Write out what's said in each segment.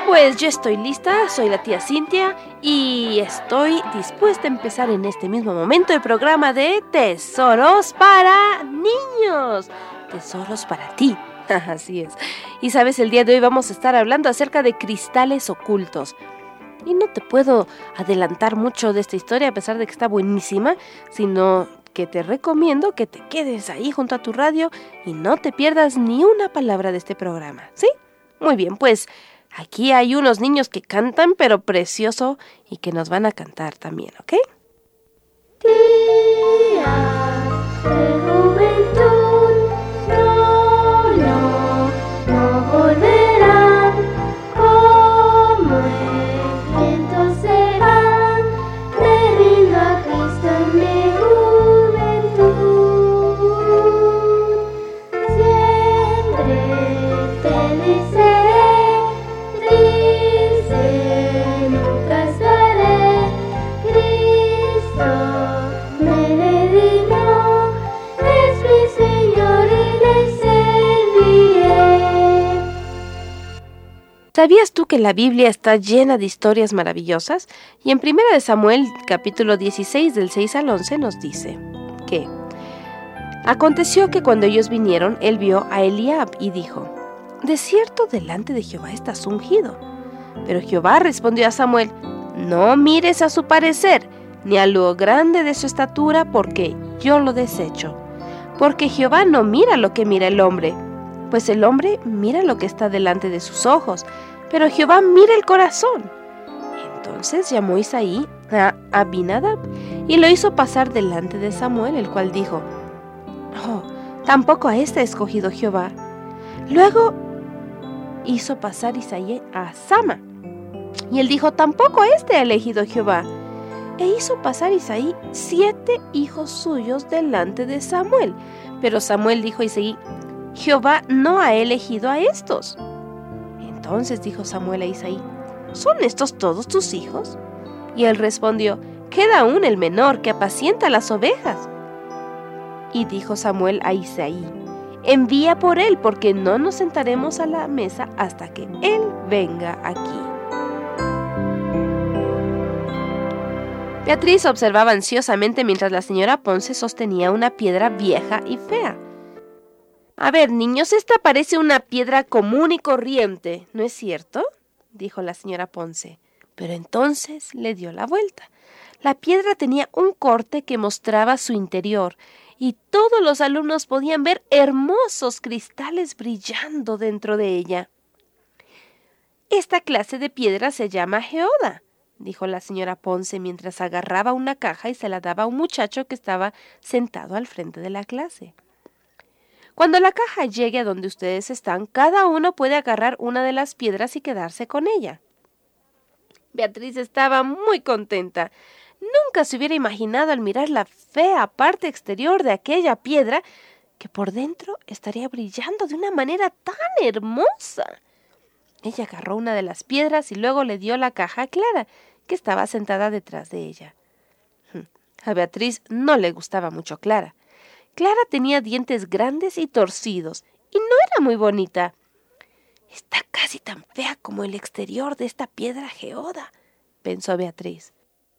Pues yo estoy lista, soy la tía Cintia y estoy dispuesta a empezar en este mismo momento el programa de Tesoros para Niños. Tesoros para ti, así es. Y sabes, el día de hoy vamos a estar hablando acerca de cristales ocultos. Y no te puedo adelantar mucho de esta historia a pesar de que está buenísima, sino que te recomiendo que te quedes ahí junto a tu radio y no te pierdas ni una palabra de este programa, ¿sí? Muy bien, pues aquí hay unos niños que cantan, pero precioso, y que nos van a cantar también, ¿ok? Días de juventud, no volverán, como el viento se van, me rindo a Cristo en mi juventud. Siempre feliz seré, triste nunca estaré. Cristo me redimió, es mi Señor y le serviré. ¿Sabías tú que la Biblia está llena de historias maravillosas? Y en 1 de Samuel, capítulo 16, del 6 al 11, nos dice que aconteció que cuando ellos vinieron, él vio a Eliab y dijo: de cierto, delante de Jehová estás ungido. Pero Jehová respondió a Samuel: no mires a su parecer, ni a lo grande de su estatura, porque yo lo desecho. Porque Jehová no mira lo que mira el hombre, pues el hombre mira lo que está delante de sus ojos, pero Jehová mira el corazón. Entonces llamó Isaí a Abinadab y lo hizo pasar delante de Samuel, el cual dijo: oh, tampoco a este ha escogido Jehová. Luego hizo pasar Isaí a Sama, y él dijo: tampoco a este ha elegido Jehová. E hizo pasar Isaí 7 hijos suyos delante de Samuel. Pero Samuel dijo a Isaí: Jehová no ha elegido a estos. Entonces dijo Samuel a Isaí: ¿son estos todos tus hijos? Y él respondió: queda aún el menor que apacienta las ovejas. Y dijo Samuel a Isaí: envía por él, porque no nos sentaremos a la mesa hasta que él venga aquí. Beatriz observaba ansiosamente mientras la señora Ponce sostenía una piedra vieja y fea. A ver, niños, esta parece una piedra común y corriente, ¿no es cierto?, dijo la señora Ponce. Pero entonces le dio la vuelta. La piedra tenía un corte que mostraba su interior, y todos los alumnos podían ver hermosos cristales brillando dentro de ella. Esta clase de piedra se llama geoda, dijo la señora Ponce mientras agarraba una caja y se la daba a un muchacho que estaba sentado al frente de la clase. Cuando la caja llegue a donde ustedes están, cada uno puede agarrar una de las piedras y quedarse con ella. Beatriz estaba muy contenta. Nunca se hubiera imaginado al mirar la fea parte exterior de aquella piedra que por dentro estaría brillando de una manera tan hermosa. Ella agarró una de las piedras y luego le dio la caja a Clara, que estaba sentada detrás de ella. A Beatriz no le gustaba mucho Clara. Clara tenía dientes grandes y torcidos, y no era muy bonita. Está casi tan fea como el exterior de esta piedra geoda, pensó Beatriz.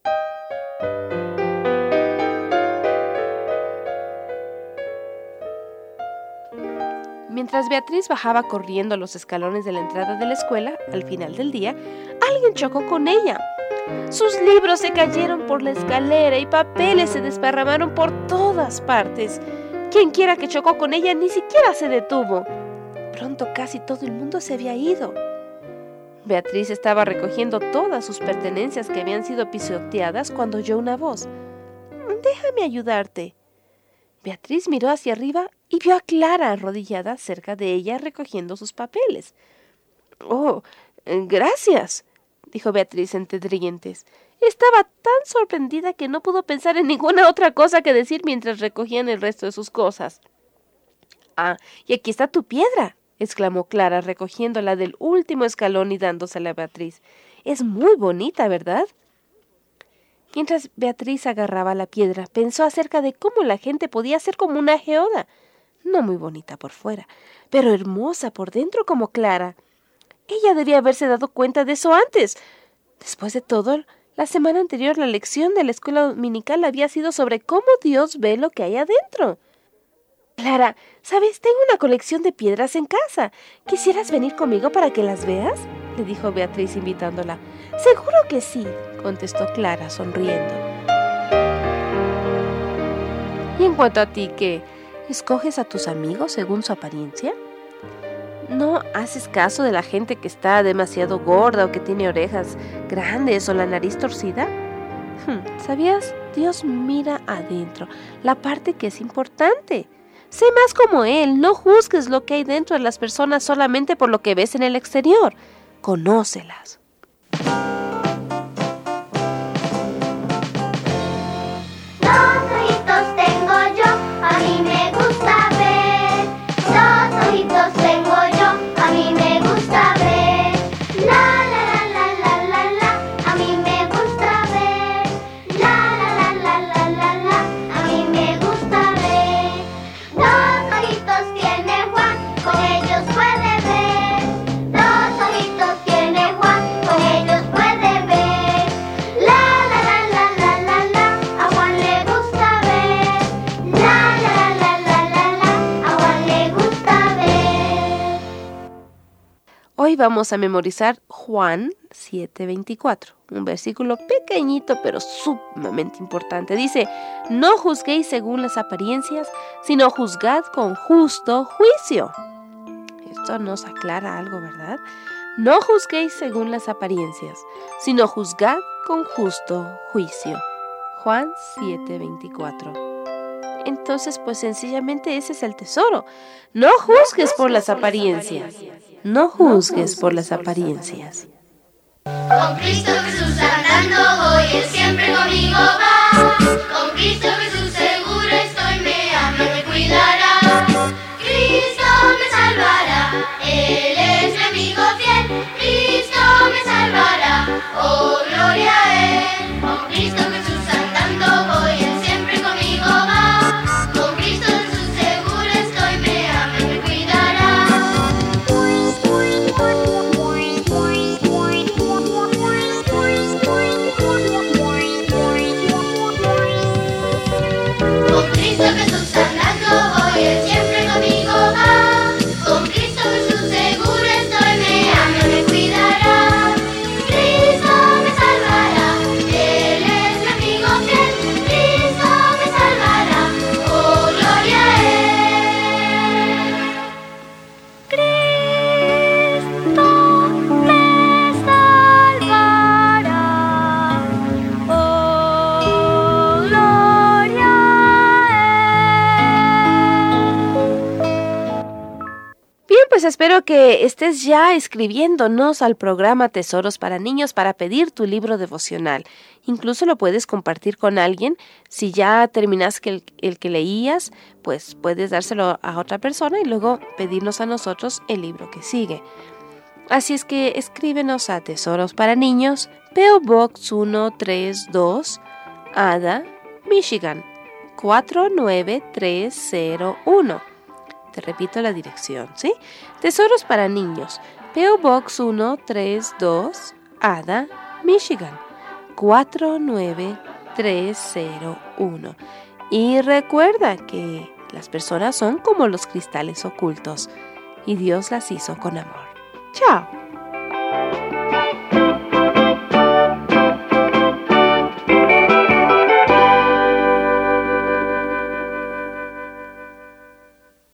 Mientras Beatriz bajaba corriendo los escalones de la entrada de la escuela, al final del día, alguien chocó con ella. Sus libros se cayeron por la escalera y papeles se desparramaron por todas partes. Quien quiera que chocó con ella ni siquiera se detuvo. Pronto casi todo el mundo se había ido. Beatriz estaba recogiendo todas sus pertenencias que habían sido pisoteadas cuando oyó una voz. «Déjame ayudarte». Beatriz miró hacia arriba y vio a Clara arrodillada cerca de ella recogiendo sus papeles. «Oh, gracias», dijo Beatriz entre dientes. Estaba tan sorprendida que no pudo pensar en ninguna otra cosa que decir mientras recogían el resto de sus cosas. «Ah, y aquí está tu piedra», exclamó Clara recogiéndola del último escalón y dándosela a Beatriz. «Es muy bonita, ¿verdad?». Mientras Beatriz agarraba la piedra, pensó acerca de cómo la gente podía ser como una geoda, no muy bonita por fuera, pero hermosa por dentro como Clara. Ella debía haberse dado cuenta de eso antes. Después de todo, la semana anterior la lección de la escuela dominical había sido sobre cómo Dios ve lo que hay adentro. Clara, ¿sabes? Tengo una colección de piedras en casa. ¿Quisieras venir conmigo para que las veas?, le dijo Beatriz invitándola. Seguro que sí, contestó Clara sonriendo. ¿Y en cuanto a ti, qué? ¿Escoges a tus amigos según su apariencia? ¿No haces caso de la gente que está demasiado gorda o que tiene orejas grandes o la nariz torcida? ¿Sabías? Dios mira adentro, la parte que es importante. Sé más como Él, no juzgues lo que hay dentro de las personas solamente por lo que ves en el exterior. Conócelas. Dos ojitos tengo yo, a mí me gusta ver. Dos ojitos tengo yo, a mí me gusta ver. La la la la la la la, a mí me gusta ver. La la la la la la la, a mí me gusta ver. Dos ojitos tiene Juan, con ellos puede ver. Dos ojitos tiene Juan, con ellos puede ver. La la la la la la la, a Juan le gusta ver. La la la la la la, a Juan le gusta ver. Hoy vamos a memorizar Juan 7:24, un versículo pequeñito pero sumamente importante. Dice, no juzguéis según las apariencias, sino juzgad con justo juicio. Esto nos aclara algo, ¿verdad? No juzguéis según las apariencias, sino juzgad con justo juicio. Juan 7:24. Entonces, pues sencillamente ese es el tesoro. No juzgues por las apariencias. No juzgues por las apariencias. Con Cristo Jesús andando voy, Él siempre conmigo va. Con Cristo Jesús seguro estoy, me ama y me cuidará. Cristo me salvará, Él es mi amigo fiel. Cristo me salvará, oh gloria a Él. Con Cristo Jesús andando voy, Él siempre conmigo va. Con Cristo Jesús seguro estoy, me ama y me cuidará. Con Cristo Jesús andando voy, Él siempre conmigo va. Con Cristo Jesús seguro estoy, me ama y me cuidará. Cristo me salvará, Él es mi amigo fiel. Cristo me salvará, oh gloria a Él. Cristo me salvará, oh gloria a Él. Bien, pues espero que estés ya escribiéndonos al programa Tesoros para Niños para pedir tu libro devocional. Incluso lo puedes compartir con alguien. Si ya terminaste el que leías, pues puedes dárselo a otra persona y luego pedirnos a nosotros el libro que sigue. Así es que escríbenos a Tesoros para Niños, P.O. Box 132, Ada, Michigan, 49301. Te repito la dirección, ¿sí? Tesoros para Niños, P.O. Box 132, Ada, Michigan, 49301. Y recuerda que las personas son como los cristales ocultos y Dios las hizo con amor. ¡Chao!